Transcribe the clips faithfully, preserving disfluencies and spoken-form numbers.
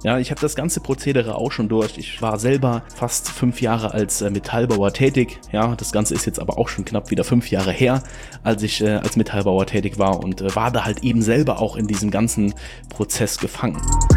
Ja, ich habe das ganze Prozedere auch schon durch. Ich war selber fast fünf Jahre als äh, Metallbauer tätig. Ja, das Ganze ist jetzt aber auch schon knapp wieder fünf Jahre her, als ich äh, als Metallbauer tätig war und äh, war da halt eben selber auch in diesem ganzen Prozess gefangen.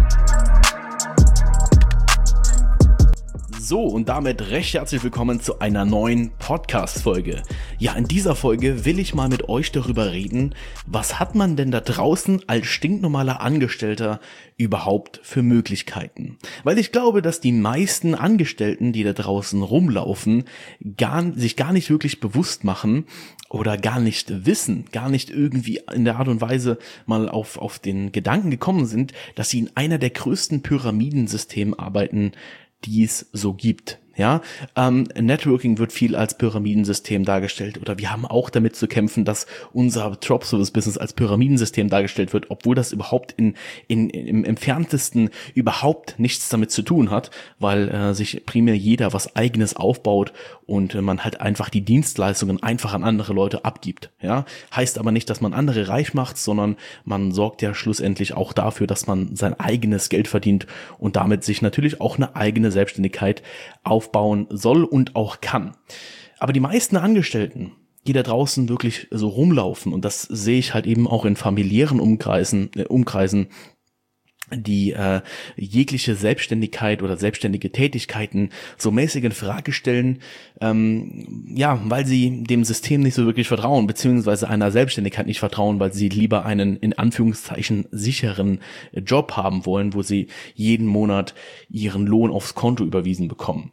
So, und damit recht herzlich willkommen zu einer neuen Podcast-Folge. Ja, in dieser Folge will ich mal mit euch darüber reden, was hat man denn da draußen als stinknormaler Angestellter überhaupt für Möglichkeiten? Weil ich glaube, dass die meisten Angestellten, die da draußen rumlaufen, gar, sich gar nicht wirklich bewusst machen oder gar nicht wissen, gar nicht irgendwie in der Art und Weise mal auf, auf den Gedanken gekommen sind, dass sie in einer der größten Pyramidensysteme arbeiten, die es so gibt. Ja, ähm, Networking wird viel als Pyramidensystem dargestellt oder wir haben auch damit zu kämpfen, dass unser Drop-Service-Business als Pyramidensystem dargestellt wird, obwohl das überhaupt in, in, im entferntesten überhaupt nichts damit zu tun hat, weil äh, sich primär jeder was Eigenes aufbaut und äh, man halt einfach die Dienstleistungen einfach an andere Leute abgibt. Ja, heißt aber nicht, dass man andere reich macht, sondern man sorgt ja schlussendlich auch dafür, dass man sein eigenes Geld verdient und damit sich natürlich auch eine eigene Selbstständigkeit aufbaut aufbauen soll und auch kann. Aber die meisten Angestellten, die da draußen wirklich so rumlaufen, und das sehe ich halt eben auch in familiären Umkreisen, äh, Umkreisen, die äh, jegliche Selbstständigkeit oder selbstständige Tätigkeiten so mäßig in Frage stellen, ähm, ja, weil sie dem System nicht so wirklich vertrauen, beziehungsweise einer Selbstständigkeit nicht vertrauen, weil sie lieber einen in Anführungszeichen sicheren Job haben wollen, wo sie jeden Monat ihren Lohn aufs Konto überwiesen bekommen.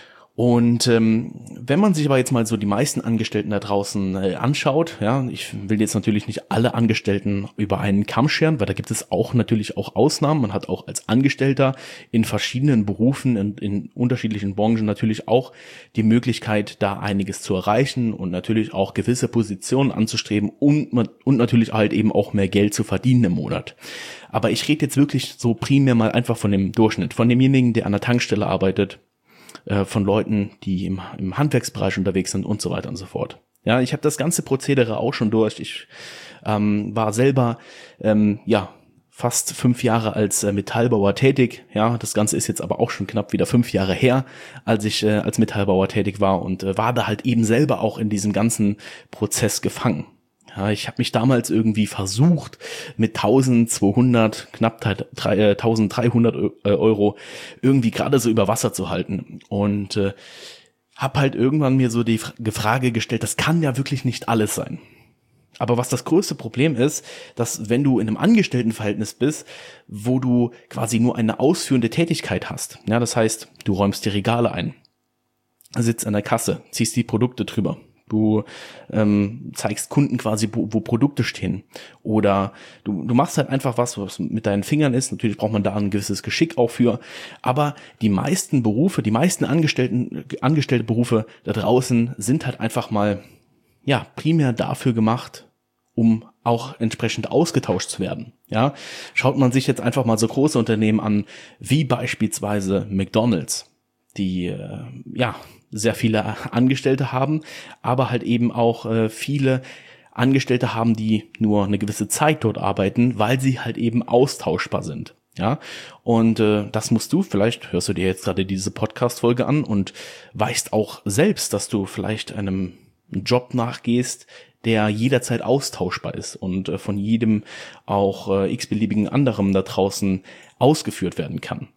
Und ähm, wenn man sich aber jetzt mal so die meisten Angestellten da draußen äh, anschaut, ja, ich will jetzt natürlich nicht alle Angestellten über einen Kamm scheren, weil da gibt es auch natürlich auch Ausnahmen. Man hat auch als Angestellter in verschiedenen Berufen, in, in unterschiedlichen Branchen natürlich auch die Möglichkeit, da einiges zu erreichen und natürlich auch gewisse Positionen anzustreben und, und natürlich halt eben auch mehr Geld zu verdienen im Monat. Aber ich rede jetzt wirklich so primär mal einfach von dem Durchschnitt, von demjenigen, der an der Tankstelle arbeitet, von Leuten, die im, im Handwerksbereich unterwegs sind und so weiter und so fort. Ja, ich habe das ganze Prozedere auch schon durch. Ich ähm, war selber ähm, ja fast fünf Jahre als äh, Metallbauer tätig. Ja, das Ganze ist jetzt aber auch schon knapp wieder fünf Jahre her, als ich äh, als Metallbauer tätig war und äh, war da halt eben selber auch in diesem ganzen Prozess gefangen. Ja, ich habe mich damals irgendwie versucht, mit tausendzweihundert, knapp dreizehnhundert Euro irgendwie gerade so über Wasser zu halten. Und äh, habe halt irgendwann mir so die Frage gestellt, das kann ja wirklich nicht alles sein. Aber was das größte Problem ist, dass wenn du in einem Angestelltenverhältnis bist, wo du quasi nur eine ausführende Tätigkeit hast, ja, das heißt, du räumst die Regale ein, sitzt an der Kasse, ziehst die Produkte drüber, du ähm, zeigst Kunden quasi, wo, wo Produkte stehen. Oder du, du machst halt einfach was, was mit deinen Fingern ist. Natürlich braucht man da ein gewisses Geschick auch für. Aber die meisten Berufe, die meisten Angestellten, angestellte Berufe da draußen sind halt einfach mal, ja, primär dafür gemacht, um auch entsprechend ausgetauscht zu werden. Ja, schaut man sich jetzt einfach mal so große Unternehmen an, wie beispielsweise McDonald's, die, äh, ja, sehr viele Angestellte haben, aber halt eben auch äh, viele Angestellte haben, die nur eine gewisse Zeit dort arbeiten, weil sie halt eben austauschbar sind. Ja, und äh, das musst du, vielleicht hörst du dir jetzt gerade diese Podcast-Folge an und weißt auch selbst, dass du vielleicht einem Job nachgehst, der jederzeit austauschbar ist und äh, von jedem auch äh, x-beliebigen anderem da draußen ausgeführt werden kann.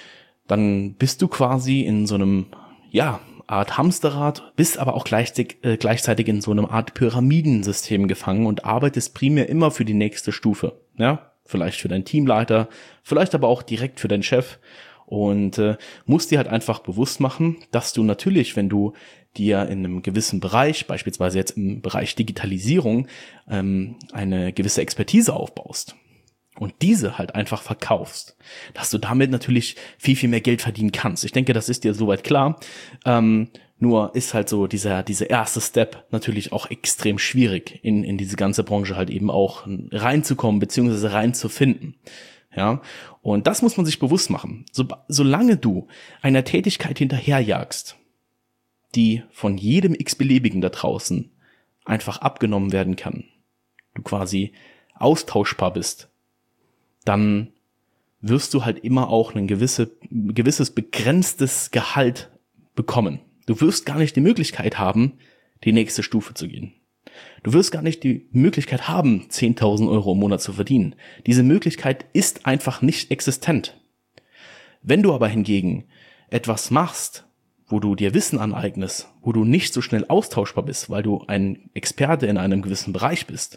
Dann bist du quasi in so einem, ja, Art Hamsterrad, bist aber auch gleichzeitig, äh, gleichzeitig in so einem Art Pyramidensystem gefangen und arbeitest primär immer für die nächste Stufe. Ja, vielleicht für deinen Teamleiter, vielleicht aber auch direkt für deinen Chef und äh, musst dir halt einfach bewusst machen, dass du natürlich, wenn du dir in einem gewissen Bereich, beispielsweise jetzt im Bereich Digitalisierung, ähm, eine gewisse Expertise aufbaust und diese halt einfach verkaufst, dass du damit natürlich viel, viel mehr Geld verdienen kannst. Ich denke, das ist dir soweit klar. Ähm, nur ist halt so dieser, dieser erste Step natürlich auch extrem schwierig, in, in diese ganze Branche halt eben auch reinzukommen, beziehungsweise reinzufinden. Ja, und das muss man sich bewusst machen. So, solange du einer Tätigkeit hinterherjagst, die von jedem x-beliebigen da draußen einfach abgenommen werden kann, du quasi austauschbar bist, dann wirst du halt immer auch ein gewisse, gewisses begrenztes Gehalt bekommen. Du wirst gar nicht die Möglichkeit haben, die nächste Stufe zu gehen. Du wirst gar nicht die Möglichkeit haben, zehntausend Euro im Monat zu verdienen. Diese Möglichkeit ist einfach nicht existent. Wenn du aber hingegen etwas machst, wo du dir Wissen aneignest, wo du nicht so schnell austauschbar bist, weil du ein Experte in einem gewissen Bereich bist,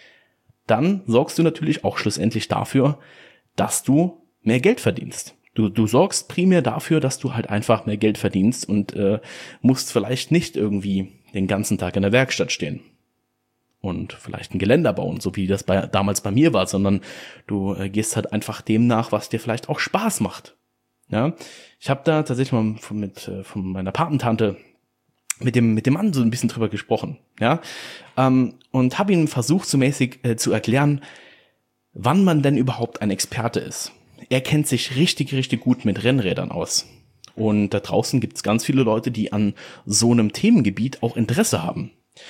dann sorgst du natürlich auch schlussendlich dafür, dass du mehr Geld verdienst. Du, du sorgst primär dafür, dass du halt einfach mehr Geld verdienst und äh, musst vielleicht nicht irgendwie den ganzen Tag in der Werkstatt stehen und vielleicht ein Geländer bauen, so wie das bei, damals bei mir war, sondern du äh, gehst halt einfach dem nach, was dir vielleicht auch Spaß macht. Ja, ich habe da tatsächlich mal von, mit äh, von meiner Patentante mit dem mit dem Mann so ein bisschen drüber gesprochen, ja, ähm, und habe ihm versucht, so mäßig äh, zu erklären, wann man denn überhaupt ein Experte ist. Er kennt sich richtig, richtig gut mit Rennrädern aus. Und da draußen gibt es ganz viele Leute, die an so einem Themengebiet auch Interesse haben.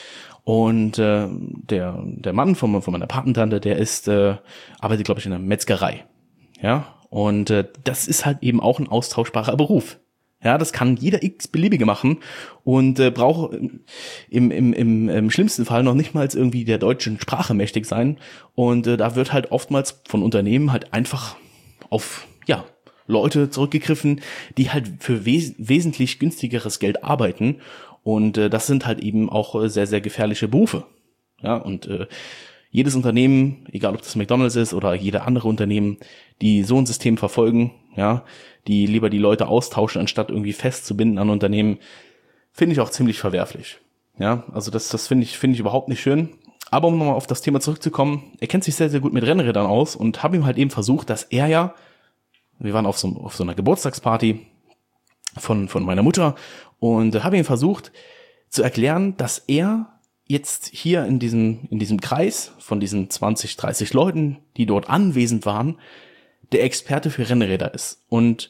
Und äh, der der Mann von, von meiner Patentante, der ist äh, arbeitet, glaube ich, in einer Metzgerei. Ja, und äh, das ist halt eben auch ein austauschbarer Beruf. Ja, das kann jeder x-beliebige machen und äh, braucht im, im, im, im schlimmsten Fall noch nicht mal irgendwie der deutschen Sprache mächtig sein. Und äh, da wird halt oftmals von Unternehmen halt einfach auf, ja, Leute zurückgegriffen, die halt für wes- wesentlich günstigeres Geld arbeiten. Und äh, das sind halt eben auch äh, sehr, sehr gefährliche Berufe. Ja, und äh, jedes Unternehmen, egal ob das McDonald's ist oder jede andere Unternehmen, die so ein System verfolgen, ja, die lieber die Leute austauschen, anstatt irgendwie festzubinden an Unternehmen, finde ich auch ziemlich verwerflich. Ja, also das, das finde ich, finde ich überhaupt nicht schön. Aber um nochmal auf das Thema zurückzukommen, er kennt sich sehr, sehr gut mit Rennrädern aus und habe ihm halt eben versucht, dass er ja, wir waren auf so, auf so einer Geburtstagsparty von, von meiner Mutter und habe ihm versucht zu erklären, dass er jetzt hier in diesem, in diesem Kreis von diesen zwanzig, dreißig Leuten, die dort anwesend waren, der Experte für Rennräder ist. Und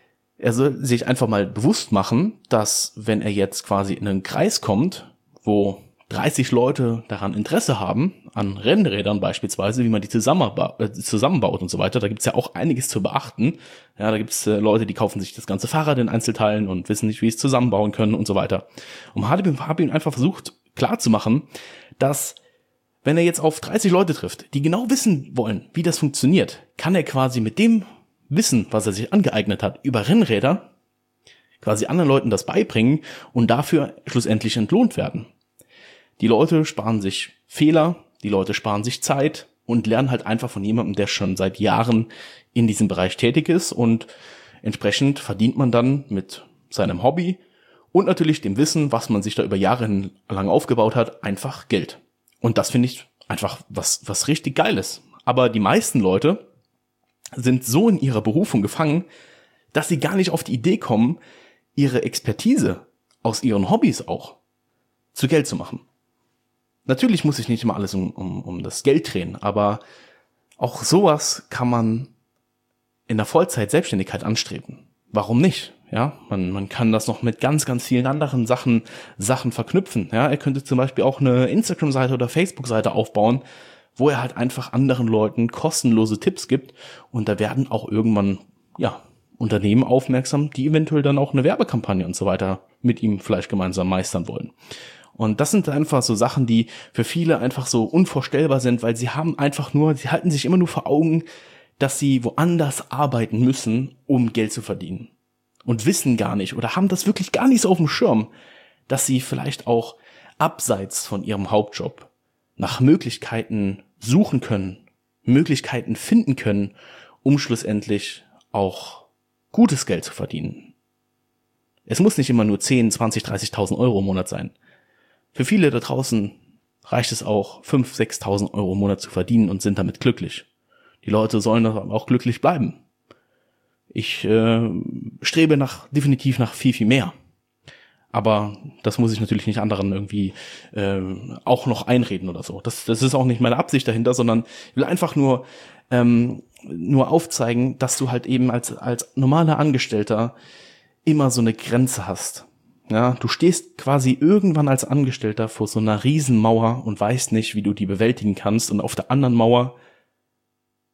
er soll sich einfach mal bewusst machen, dass wenn er jetzt quasi in einen Kreis kommt, wo dreißig Leute daran Interesse haben, an Rennrädern beispielsweise, wie man die zusammenba- äh, zusammenbaut und so weiter, da gibt's ja auch einiges zu beachten. Ja, da gibt's äh, Leute, die kaufen sich das ganze Fahrrad in Einzelteilen und wissen nicht, wie es zusammenbauen können und so weiter. Und habe hab ihm einfach versucht, klarzumachen, dass wenn er jetzt auf dreißig Leute trifft, die genau wissen wollen, wie das funktioniert, kann er quasi mit dem Wissen, was er sich angeeignet hat, über Rennräder, quasi anderen Leuten das beibringen und dafür schlussendlich entlohnt werden. Die Leute sparen sich Fehler, die Leute sparen sich Zeit und lernen halt einfach von jemandem, der schon seit Jahren in diesem Bereich tätig ist, und entsprechend verdient man dann mit seinem Hobby und natürlich dem Wissen, was man sich da über Jahre lang aufgebaut hat, einfach Geld. Und das finde ich einfach was, was richtig Geiles. Aber die meisten Leute sind so in ihrer Berufung gefangen, dass sie gar nicht auf die Idee kommen, ihre Expertise aus ihren Hobbys auch zu Geld zu machen. Natürlich muss sich nicht immer alles um, um, um das Geld drehen, aber auch sowas kann man in der Vollzeit-Selbstständigkeit anstreben. Warum nicht? Ja, man, man kann das noch mit ganz, ganz vielen anderen Sachen, Sachen verknüpfen. Ja, er könnte zum Beispiel auch eine Instagram-Seite oder Facebook-Seite aufbauen, wo er halt einfach anderen Leuten kostenlose Tipps gibt, und da werden auch irgendwann, ja, Unternehmen aufmerksam, die eventuell dann auch eine Werbekampagne und so weiter mit ihm vielleicht gemeinsam meistern wollen. Und das sind einfach so Sachen, die für viele einfach so unvorstellbar sind, weil sie haben einfach nur, sie halten sich immer nur vor Augen, dass sie woanders arbeiten müssen, um Geld zu verdienen. Und wissen gar nicht oder haben das wirklich gar nicht so auf dem Schirm, dass sie vielleicht auch abseits von ihrem Hauptjob nach Möglichkeiten suchen können, Möglichkeiten finden können, um schlussendlich auch gutes Geld zu verdienen. Es muss nicht immer nur zehn, zwanzig, dreißigtausend Euro im Monat sein. Für viele da draußen reicht es auch, fünftausend, sechstausend Euro im Monat zu verdienen und sind damit glücklich. Die Leute sollen auch glücklich bleiben. Ich äh, strebe nach definitiv nach viel, viel mehr. Aber das muss ich natürlich nicht anderen irgendwie äh, auch noch einreden oder so. Das, das ist auch nicht meine Absicht dahinter, sondern ich will einfach nur ähm, nur aufzeigen, dass du halt eben als als normaler Angestellter immer so eine Grenze hast. Ja, du stehst quasi irgendwann als Angestellter vor so einer Riesenmauer und weißt nicht, wie du die bewältigen kannst. Und auf der anderen Mauer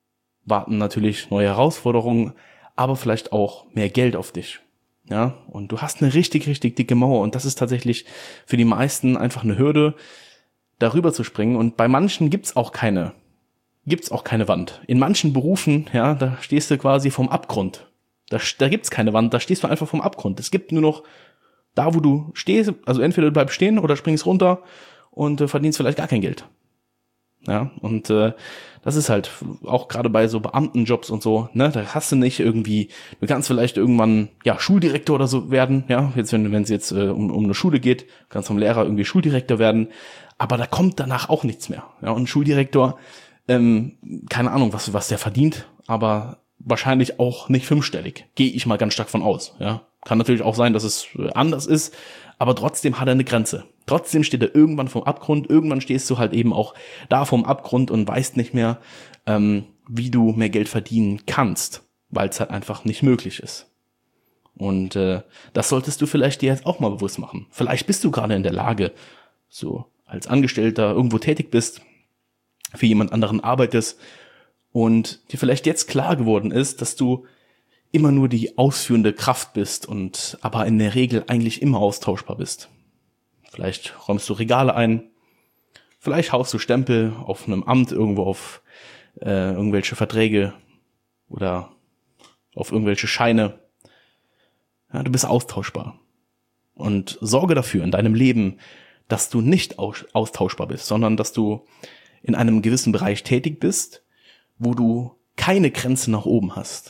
warten natürlich neue Herausforderungen, aber vielleicht auch mehr Geld auf dich. Ja, und du hast eine richtig, richtig dicke Mauer und das ist tatsächlich für die meisten einfach eine Hürde, darüber zu springen. Und bei manchen gibt's auch keine, gibt's auch keine Wand. In manchen Berufen, ja, da stehst du quasi vom Abgrund. Da, da gibt's keine Wand, da stehst du einfach vom Abgrund. Es gibt nur noch da, wo du stehst, also entweder du bleibst stehen oder springst runter und äh, verdienst vielleicht gar kein Geld. Ja, und äh, das ist halt auch gerade bei so Beamtenjobs und so, ne, da hast du nicht irgendwie, du kannst vielleicht irgendwann, ja, Schuldirektor oder so werden, ja, jetzt wenn wenn es jetzt äh, um, um eine Schule geht, kannst vom Lehrer irgendwie Schuldirektor werden, aber da kommt danach auch nichts mehr. Ja, und ein Schuldirektor, ähm, keine Ahnung, was was der verdient, aber wahrscheinlich auch nicht fünfstellig, gehe ich mal ganz stark von aus, ja. Kann natürlich auch sein, dass es anders ist, aber trotzdem hat er eine Grenze. Trotzdem steht er irgendwann vom Abgrund, irgendwann stehst du halt eben auch da vom Abgrund und weißt nicht mehr, ähm, wie du mehr Geld verdienen kannst, weil es halt einfach nicht möglich ist. Und äh, das solltest du vielleicht dir jetzt auch mal bewusst machen. Vielleicht bist du gerade in der Lage, so als Angestellter irgendwo tätig bist, für jemand anderen arbeitest und dir vielleicht jetzt klar geworden ist, dass du immer nur die ausführende Kraft bist und aber in der Regel eigentlich immer austauschbar bist. Vielleicht räumst du Regale ein, vielleicht haust du Stempel auf einem Amt irgendwo auf äh, irgendwelche Verträge oder auf irgendwelche Scheine. Ja, du bist austauschbar. Und sorge dafür in deinem Leben, dass du nicht aus- austauschbar bist, sondern dass du in einem gewissen Bereich tätig bist, wo du keine Grenze nach oben hast.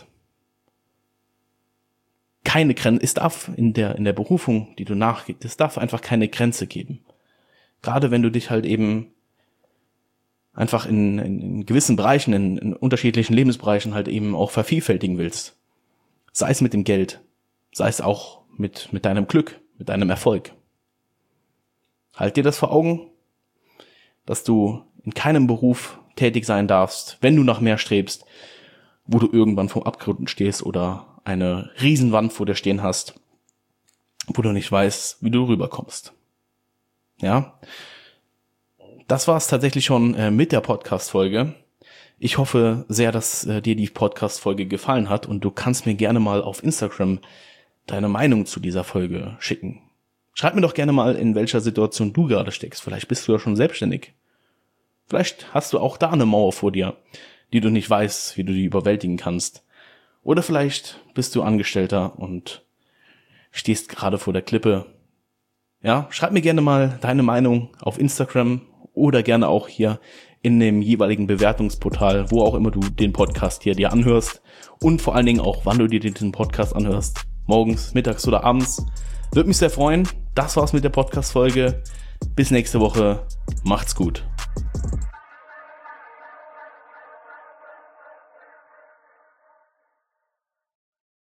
Keine Grenze, es darf in der in der Berufung, die du nachgehst, es darf einfach keine Grenze geben. Gerade wenn du dich halt eben einfach in, in, in gewissen Bereichen, in, in unterschiedlichen Lebensbereichen halt eben auch vervielfältigen willst. Sei es mit dem Geld, sei es auch mit mit deinem Glück, mit deinem Erfolg. Halt dir das vor Augen, dass du in keinem Beruf tätig sein darfst, wenn du nach mehr strebst, wo du irgendwann vom Abgrund stehst oder eine Riesenwand vor dir stehen hast, wo du nicht weißt, wie du rüberkommst. Ja, das war es tatsächlich schon äh, mit der Podcast-Folge. Ich hoffe sehr, dass äh, dir die Podcast-Folge gefallen hat und du kannst mir gerne mal auf Instagram deine Meinung zu dieser Folge schicken. Schreib mir doch gerne mal, in welcher Situation du gerade steckst. Vielleicht bist du ja schon selbstständig. Vielleicht hast du auch da eine Mauer vor dir, die du nicht weißt, wie du die überwältigen kannst. Oder vielleicht bist du Angestellter und stehst gerade vor der Klippe. Ja, schreib mir gerne mal deine Meinung auf Instagram oder gerne auch hier in dem jeweiligen Bewertungsportal, wo auch immer du den Podcast hier dir anhörst. Und vor allen Dingen auch, wann du dir den Podcast anhörst. Morgens, mittags oder abends. Würde mich sehr freuen. Das war's mit der Podcast-Folge. Bis nächste Woche. Macht's gut.